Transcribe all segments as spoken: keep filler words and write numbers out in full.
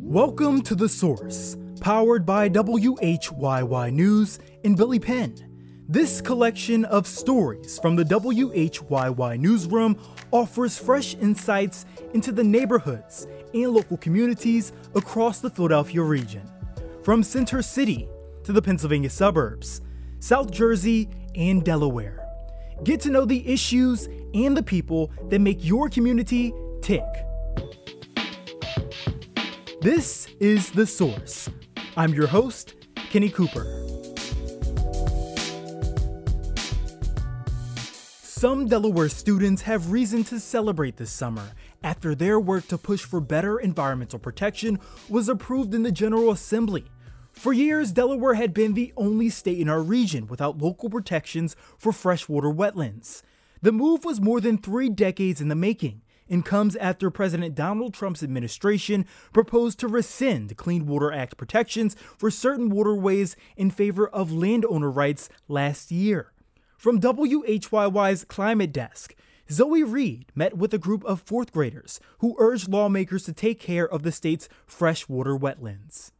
Welcome to The Source, powered by W H Y Y News and Billy Penn. This collection of stories from the W H Y Y newsroom offers fresh insights into the neighborhoods and local communities across the Philadelphia region. From Center City to the Pennsylvania suburbs, South Jersey, and Delaware. Get to know the issues and the people that make your community tick. This is The Source. I'm your host, Kenny Cooper. Some Delaware students have reason to celebrate this summer after their work to push for better environmental protection was approved in the General Assembly. For years, Delaware had been the only state in our region without local protections for freshwater wetlands. The move was more than three decades in the making and comes after President Donald Trump's administration proposed to rescind Clean Water Act protections for certain waterways in favor of landowner rights last year. From W H Y Y's Climate Desk, Zoe Reed met with a group of fourth graders who urged lawmakers to take care of the state's freshwater wetlands.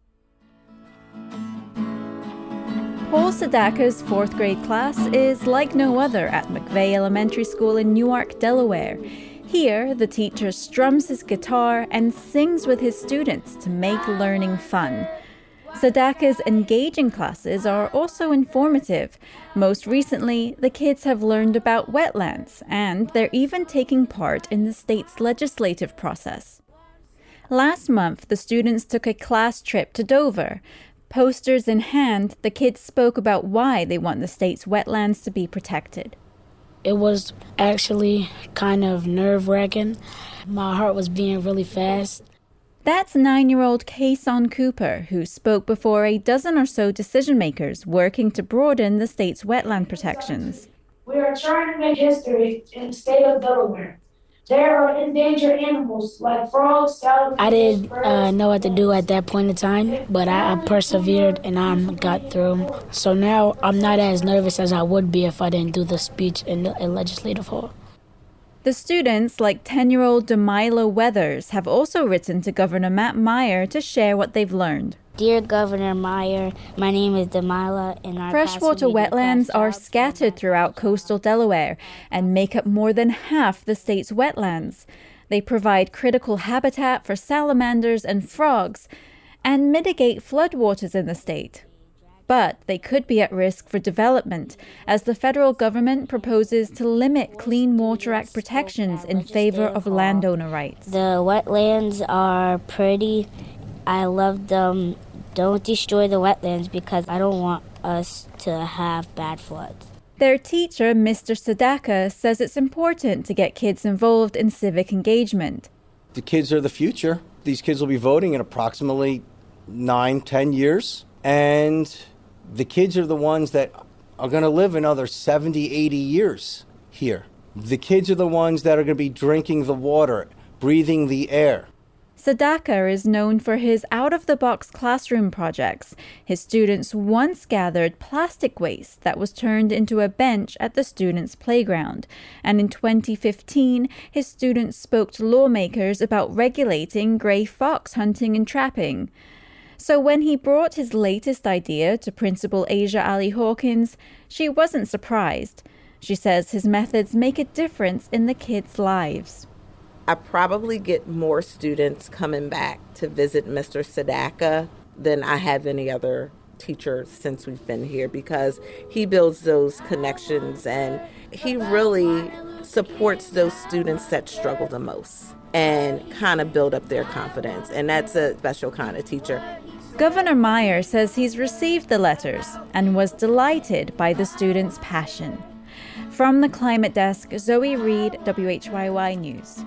Paul Sedaka's fourth grade class is like no other at McVeigh Elementary School in Newark, Delaware. Here, the teacher strums his guitar and sings with his students to make learning fun. Sedaka's engaging classes are also informative. Most recently, the kids have learned about wetlands, and they're even taking part in the state's legislative process. Last month, the students took a class trip to Dover. Posters in hand, the kids spoke about why they want the state's wetlands to be protected. It was actually kind of nerve-wracking. My heart was beating really fast. That's nine-year-old Kason Cooper, who spoke before a dozen or so decision-makers working to broaden the state's wetland protections. We are trying to make history in the state of Delaware. There are endangered animals like frogs, salamanders. I didn't uh, know what to do at that point in time, but I, I persevered and I got through. So now I'm not as nervous as I would be if I didn't do the speech in the in legislative hall. The students, like ten-year-old Demilo Weathers, have also written to Governor Matt Meyer to share what they've learned. Dear Governor Meyer, my name is Demila, and our freshwater wetlands are scattered throughout coastal Delaware and make up more than half the state's wetlands. They provide critical habitat for salamanders and frogs and mitigate floodwaters in the state. But they could be at risk for development, as the federal government proposes to limit Clean Water Act protections in favor of landowner rights. The wetlands are pretty. I love them. Don't destroy the wetlands because I don't want us to have bad floods. Their teacher, Mister Sedaka, says it's important to get kids involved in civic engagement. The kids are the future. These kids will be voting in approximately nine, ten years. And the kids are the ones that are going to live another seventy, eighty years here. The kids are the ones that are going to be drinking the water, breathing the air. Sedaka is known for his out-of-the-box classroom projects. His students once gathered plastic waste that was turned into a bench at the students' playground. And in twenty fifteen, his students spoke to lawmakers about regulating gray fox hunting and trapping. So when he brought his latest idea to Principal Asia Ali Hawkins, she wasn't surprised. She says his methods make a difference in the kids' lives. I probably get more students coming back to visit Mister Sedaka than I have any other teacher since we've been here, because he builds those connections and he really supports those students that struggle the most and kind of build up their confidence. And that's a special kind of teacher. Governor Meyer says he's received the letters and was delighted by the students' passion. From the Climate Desk, Zoe Reed, W H Y Y News.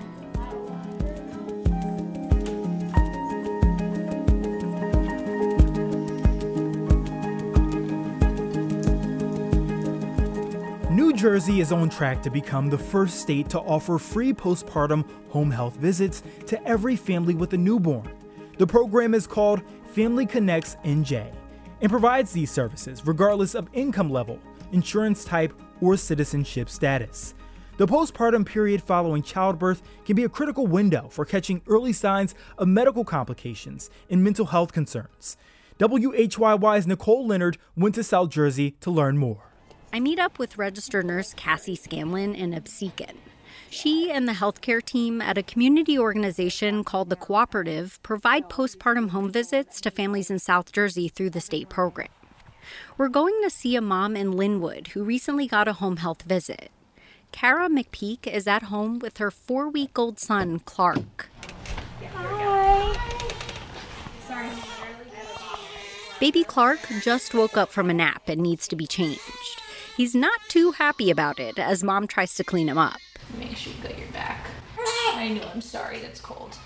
New Jersey is on track to become the first state to offer free postpartum home health visits to every family with a newborn. The program is called Family Connects N J and provides these services regardless of income level, insurance type, or citizenship status. The postpartum period following childbirth can be a critical window for catching early signs of medical complications and mental health concerns. W H Y Y's Nicole Leonard went to South Jersey to learn more. I meet up with registered nurse Cassie Scanlon in Absecon. She and the healthcare team at a community organization called The Cooperative provide postpartum home visits to families in South Jersey through the state program. We're going to see a mom in Linwood who recently got a home health visit. Kara McPeak is at home with her four-week-old son, Clark. Hi. Sorry. Baby Clark just woke up from a nap and needs to be changed. He's not too happy about it as Mom tries to clean him up. Make sure you got your back. I know, I'm sorry, that's cold.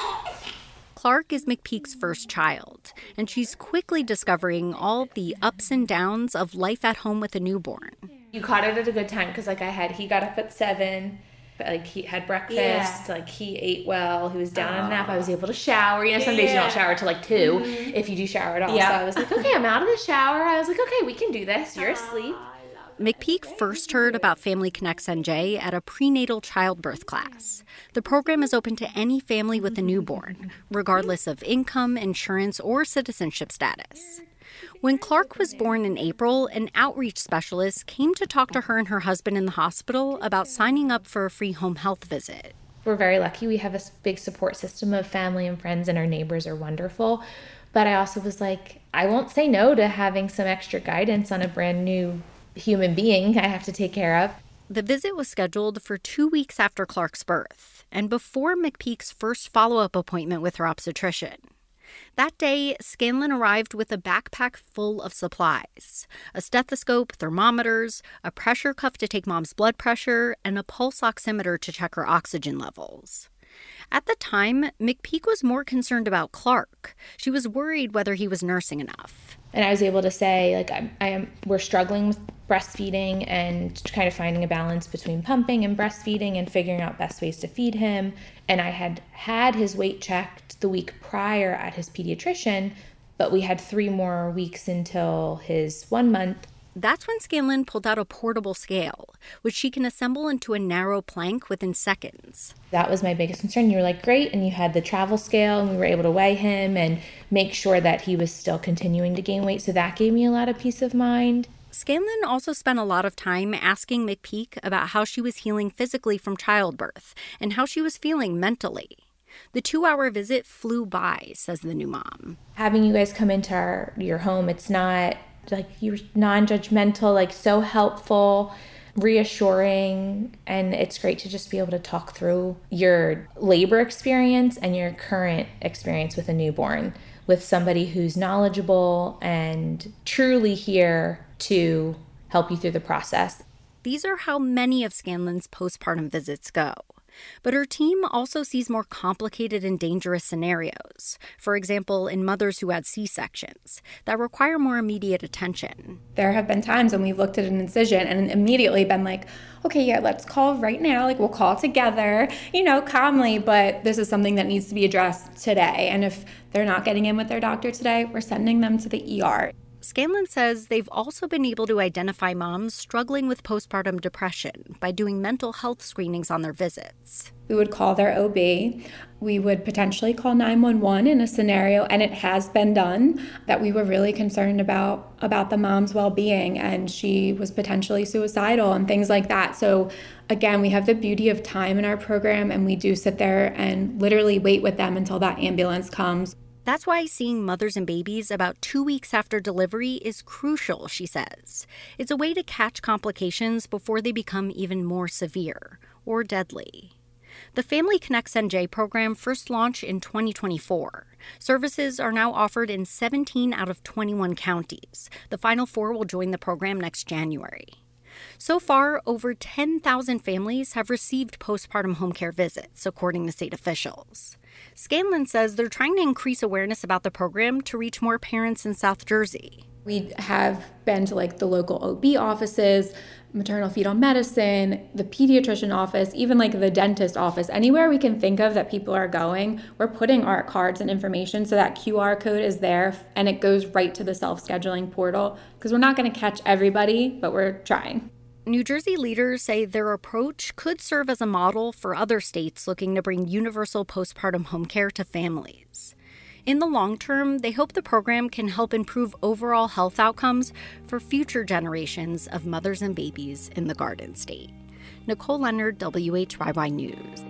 Clark is McPeak's first child, and she's quickly discovering all the ups and downs of life at home with a newborn. You caught it at a good time because, like, I had, he got up at seven, like, he had breakfast, yeah. like, he ate well, he was down on a nap, I was able to shower. You know, some days yeah. you don't shower till, like, two, mm-hmm. if you do shower at all. Yeah. So I was like, okay, I'm out of the shower. I was like, okay, we can do this. You're asleep. McPeak first heard about Family Connects N J at a prenatal childbirth class. The program is open to any family with a newborn, regardless of income, insurance, or citizenship status. When Clark was born in April, an outreach specialist came to talk to her and her husband in the hospital about signing up for a free home health visit. We're very lucky. We have a big support system of family and friends, and our neighbors are wonderful. But I also was like, I won't say no to having some extra guidance on a brand new human being I have to take care of. The visit was scheduled for two weeks after Clark's birth and before McPeak's first follow-up appointment with her obstetrician. That day, Scanlon arrived with a backpack full of supplies: a stethoscope, thermometers, a pressure cuff to take Mom's blood pressure, and a pulse oximeter to check her oxygen levels. At the time, McPeak was more concerned about Clark. She was worried whether he was nursing enough. And I was able to say, like, I, I am, we're struggling with breastfeeding and kind of finding a balance between pumping and breastfeeding and figuring out best ways to feed him. And I had had his weight checked the week prior at his pediatrician, but we had three more weeks until his one month. That's when Scanlon pulled out a portable scale, which she can assemble into a narrow plank within seconds. That was my biggest concern. You were like, great, and you had the travel scale, and we were able to weigh him and make sure that he was still continuing to gain weight, so that gave me a lot of peace of mind. Scanlon also spent a lot of time asking McPeak about how she was healing physically from childbirth and how she was feeling mentally. The two-hour visit flew by, says the new mom. Having you guys come into our, your home, it's not like you're non-judgmental, like so helpful, reassuring, and it's great to just be able to talk through your labor experience and your current experience with a newborn with somebody who's knowledgeable and truly here to help you through the process. These are how many of Scanlon's postpartum visits go. But her team also sees more complicated and dangerous scenarios. For example, in mothers who had C-sections that require more immediate attention. There have been times when we've looked at an incision and immediately been like, okay, yeah, let's call right now. Like, we'll call together, you know, calmly, but this is something that needs to be addressed today. And if they're not getting in with their doctor today, we're sending them to the E R. Scanlon says they've also been able to identify moms struggling with postpartum depression by doing mental health screenings on their visits. We would call their O B. We would potentially call nine one one in a scenario, and it has been done, that we were really concerned about, about the mom's well-being, and she was potentially suicidal and things like that. So again, we have the beauty of time in our program, and we do sit there and literally wait with them until that ambulance comes. That's why seeing mothers and babies about two weeks after delivery is crucial, she says. It's a way to catch complications before they become even more severe or deadly. The Family Connects N J program first launched in twenty twenty-four. Services are now offered in seventeen out of twenty-one counties. The final four will join the program next January. So far, over ten thousand families have received postpartum home care visits, according to state officials. Scanlon says they're trying to increase awareness about the program to reach more parents in South Jersey. We have been to like the local O B offices, maternal fetal medicine, the pediatrician office, even like the dentist office. Anywhere we can think of that people are going, we're putting our cards and information so that Q R code is there and it goes right to the self-scheduling portal, because we're not going to catch everybody, but we're trying. New Jersey leaders say their approach could serve as a model for other states looking to bring universal postpartum home care to families. In the long term, they hope the program can help improve overall health outcomes for future generations of mothers and babies in the Garden State. Nicole Leonard, W H Y Y News.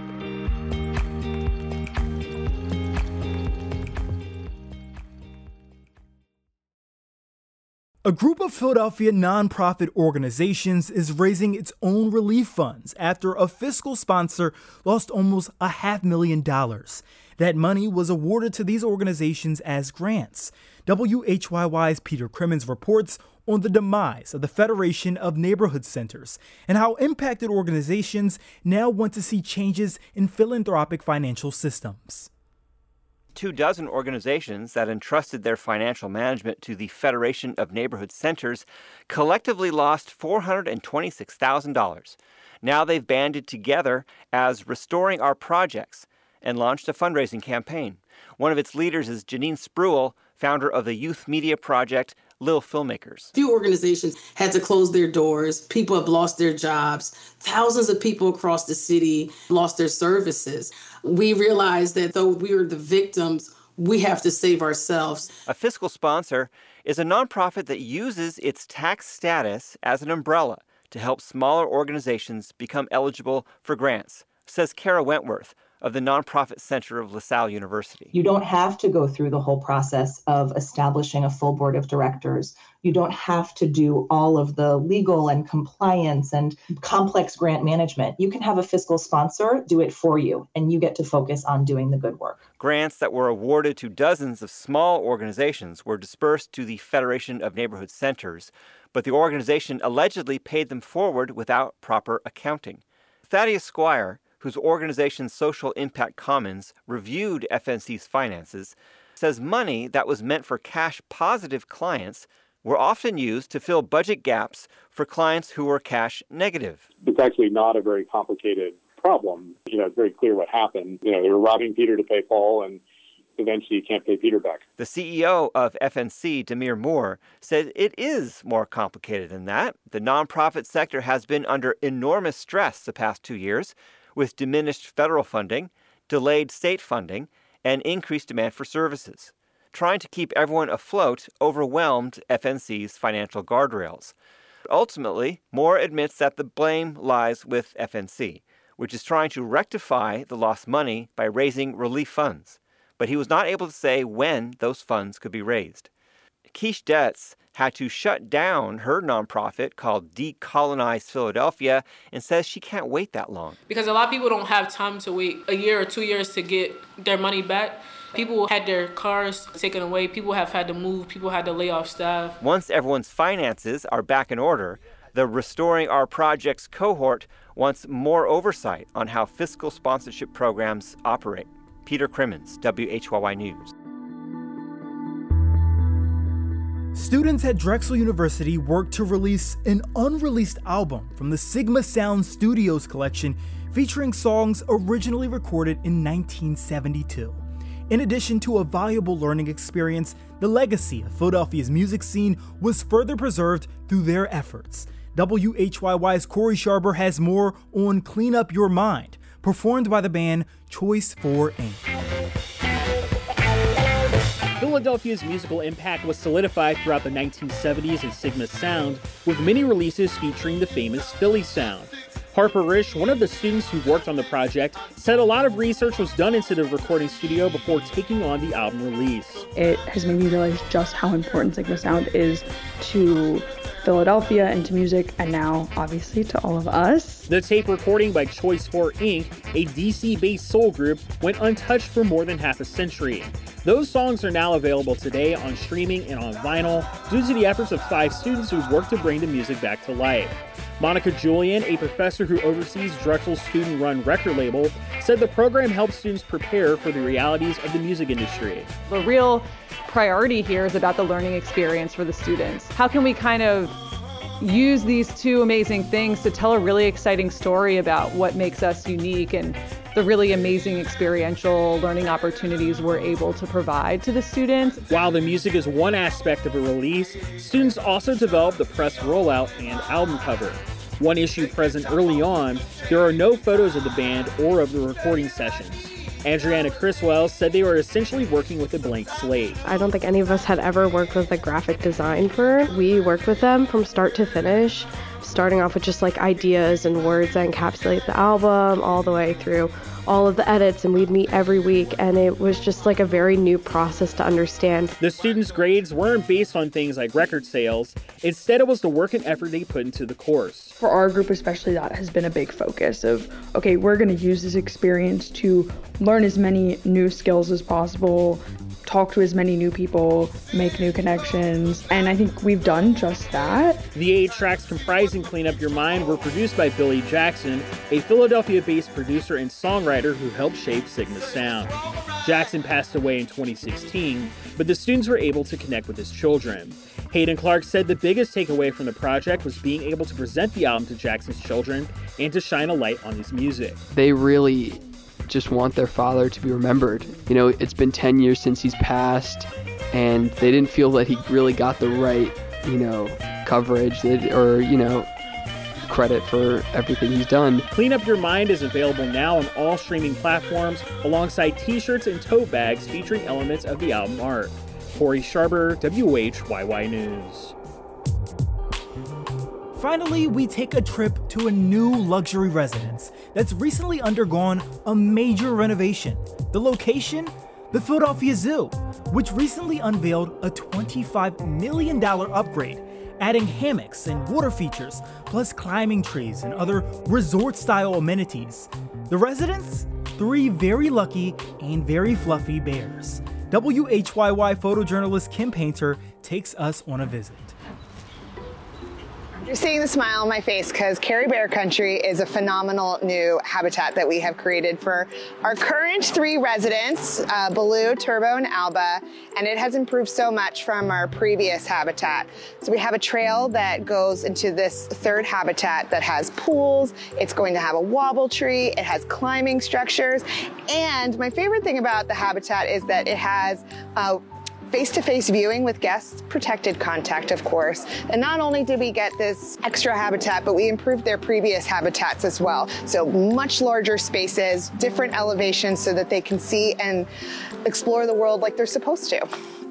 A group of Philadelphia nonprofit organizations is raising its own relief funds after a fiscal sponsor lost almost a half million dollars. That money was awarded to these organizations as grants. W H Y Y's Peter Crimmins reports on the demise of the Federation of Neighborhood Centers and how impacted organizations now want to see changes in philanthropic financial systems. Two dozen organizations that entrusted their financial management to the Federation of Neighborhood Centers collectively lost four hundred twenty-six thousand dollars. Now they've banded together as Restoring Our Projects and launched a fundraising campaign. One of its leaders is Janine Spruill, founder of the youth media project Lil Filmmakers. Few organizations had to close their doors. People have lost their jobs. Thousands of people across the city lost their services. We realized that though we were the victims, we have to save ourselves. A fiscal sponsor is a nonprofit that uses its tax status as an umbrella to help smaller organizations become eligible for grants, says Kara Wentworth of the Nonprofit Center of LaSalle University. You don't have to go through the whole process of establishing a full board of directors. You don't have to do all of the legal and compliance and complex grant management. You can have a fiscal sponsor do it for you, and you get to focus on doing the good work. Grants that were awarded to dozens of small organizations were dispersed to the Federation of Neighborhood Centers, but the organization allegedly paid them forward without proper accounting. Thaddeus Squire, whose organization's Social Impact Commons reviewed F N C's finances, says money that was meant for cash-positive clients were often used to fill budget gaps for clients who were cash negative. It's actually not a very complicated problem. You know, it's very clear what happened. You know, they were robbing Peter to pay Paul, and eventually you can't pay Peter back. The C E O of F N C, Demir Moore, said it is more complicated than that. The nonprofit sector has been under enormous stress the past two years, with diminished federal funding, delayed state funding, and increased demand for services. Trying to keep everyone afloat overwhelmed F N C's financial guardrails. Ultimately, Moore admits that the blame lies with F N C, which is trying to rectify the lost money by raising relief funds. But he was not able to say when those funds could be raised. Quiche Detz had to shut down her nonprofit called Decolonize Philadelphia and says she can't wait that long. Because a lot of people don't have time to wait a year or two years to get their money back. People had their cars taken away. People have had to move. People had to lay off staff. Once everyone's finances are back in order, the Restoring Our Projects cohort wants more oversight on how fiscal sponsorship programs operate. Peter Crimmins, W H Y Y News. Students at Drexel University worked to release an unreleased album from the Sigma Sound Studios collection featuring songs originally recorded in nineteen seventy-two. In addition to a valuable learning experience, the legacy of Philadelphia's music scene was further preserved through their efforts. W H Y Y's Corey Sharber has more on Clean Up Your Mind, performed by the band Choice four Incorporated. Philadelphia's musical impact was solidified throughout the nineteen seventies in Sigma Sound, with many releases featuring the famous Philly sound. Harper Risch, one of the students who worked on the project, said a lot of research was done into the recording studio before taking on the album release. It has made me realize just how important Sigma Sound is to Philadelphia and to music, and now, obviously, to all of us. The tape recording by Choice four Incorporated, a D C-based soul group, went untouched for more than half a century. Those songs are now available today on streaming and on vinyl due to the efforts of five students who've worked to bring the music back to life. Monica Julian, a professor who oversees Drexel's student-run record label, said the program helps students prepare for the realities of the music industry. The real priority here is about the learning experience for the students. How can we kind of use these two amazing things to tell a really exciting story about what makes us unique and the really amazing experiential learning opportunities we're able to provide to the students. While the music is one aspect of a release, students also develop the press rollout and album cover. One issue present early on, there are no photos of the band or of the recording sessions. Adriana Criswell said they were essentially working with a blank slate. I don't think any of us had ever worked with a graphic design firm. We worked with them from start to finish, starting off with just like ideas and words that encapsulate the album, all the way through all of the edits, and we'd meet every week, and it was just like a very new process to understand. The students' grades weren't based on things like record sales. Instead, it was the work and effort they put into the course. For our group especially, that has been a big focus of, okay, we're going to use this experience to learn as many new skills as possible, talk to as many new people, make new connections, and I think we've done just that. The eight tracks comprising Clean Up Your Mind were produced by Billy Jackson, a Philadelphia-based producer and songwriter who helped shape Sigma's sound. Jackson passed away in twenty sixteen, but the students were able to connect with his children. Hayden Clark said the biggest takeaway from the project was being able to present the album to Jackson's children and to shine a light on his music. They really just want their father to be remembered. You know, it's been ten years since he's passed, and they didn't feel that he really got the right, you know, coverage or, you know, credit for everything he's done. Clean Up Your Mind is available now on all streaming platforms, alongside t-shirts and tote bags featuring elements of the album art. Corey Sharber, W H Y Y News. Finally, we take a trip to a new luxury residence that's recently undergone a major renovation. The location? The Philadelphia Zoo, which recently unveiled a twenty-five million dollars upgrade, adding hammocks and water features, plus climbing trees and other resort-style amenities. The residence? Three very lucky and very fluffy bears. W H Y Y photojournalist Kim Painter takes us on a visit. You're seeing the smile on my face because Cary Bear Country is a phenomenal new habitat that we have created for our current three residents, uh, Baloo, Turbo, and Alba, and it has improved so much from our previous habitat. So we have a trail that goes into this third habitat that has pools, it's going to have a wobble tree, it has climbing structures, and my favorite thing about the habitat is that it has uh, face-to-face viewing with guests, protected contact, of course. And not only did we get this extra habitat, but we improved their previous habitats as well. So much larger spaces, different elevations so that they can see and explore the world like they're supposed to.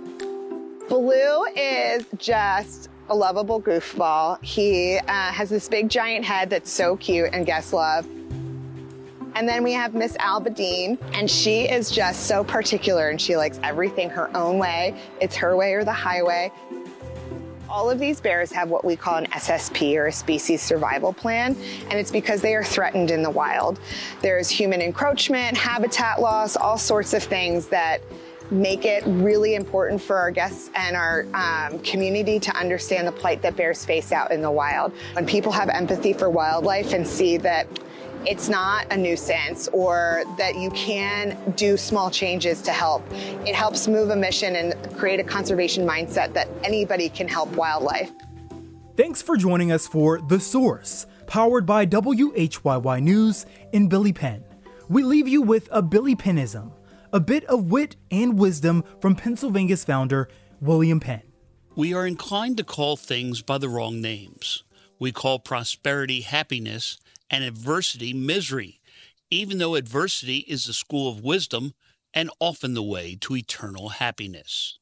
Baloo is just a lovable goofball. He uh, has this big giant head that's so cute and guests love. And then we have Miss Alba Dean, and she is just so particular and she likes everything her own way. It's her way or the highway. All of these bears have what we call an S S P, or a species survival plan, and it's because they are threatened in the wild. There's human encroachment, habitat loss, all sorts of things that make it really important for our guests and our um, community to understand the plight that bears face out in the wild. When people have empathy for wildlife and see that it's not a nuisance or that you can do small changes to help, it helps move a mission and create a conservation mindset that anybody can help wildlife. Thanks for joining us for The Source, powered by W H Y Y News and Billy Penn. We leave you with a Billy Pennism, a bit of wit and wisdom from Pennsylvania's founder, William Penn. We are inclined to call things by the wrong names. We call prosperity happiness and adversity misery, even though adversity is the school of wisdom and often the way to eternal happiness.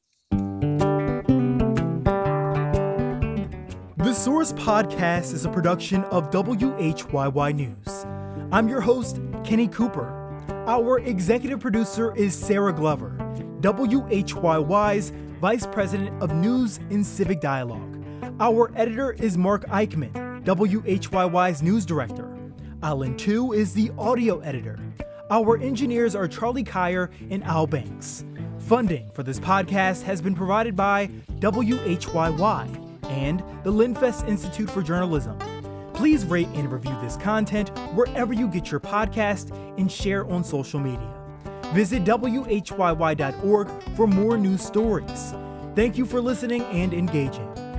The Source Podcast is a production of W H Y Y News. I'm your host, Kenny Cooper. Our executive producer is Sarah Glover, W H Y Y's Vice President of News and Civic Dialogue. Our editor is Mark Eichman, W H Y Y's News Director. Alan Tu is the audio editor. Our engineers are Charlie Kyer and Al Banks. Funding for this podcast has been provided by W H Y Y and the Linfest Institute for Journalism. Please rate and review this content wherever you get your podcast and share on social media. Visit W H Y Y dot org for more news stories. Thank you for listening and engaging.